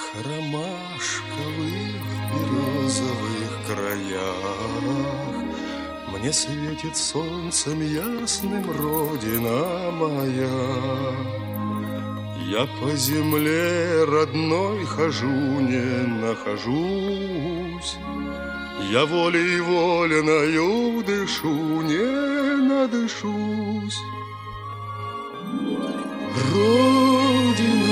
ромашковых березовых краях мне светит солнцем ясным родина моя. Я по земле родной хожу, не нахожусь, я волей вольною дышу, не надышусь. Родина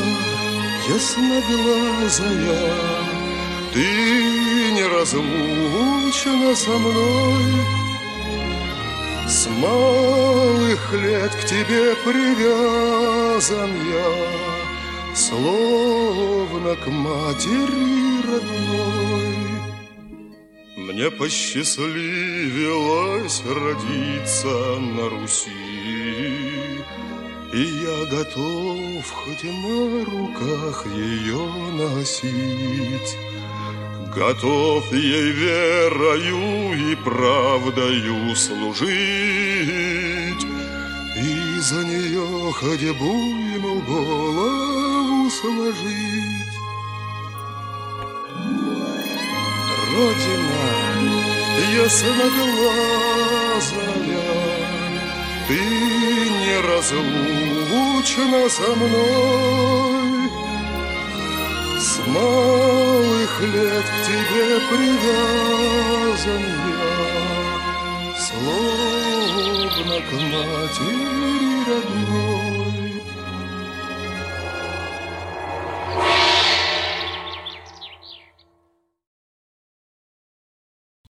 ясноглазая, ты неразлучна со мной. С малых лет к тебе привязан я, словно к матери родной. Мне посчастливилось родиться на Руси, и я готов хоть на руках ее носить. Готов ей верою и правдою служить, и за нее хоть буйну голову сложить. Родина ясноглазая, ты неразлучна со мной. С малых лет к тебе привязан я, словно к матери родной.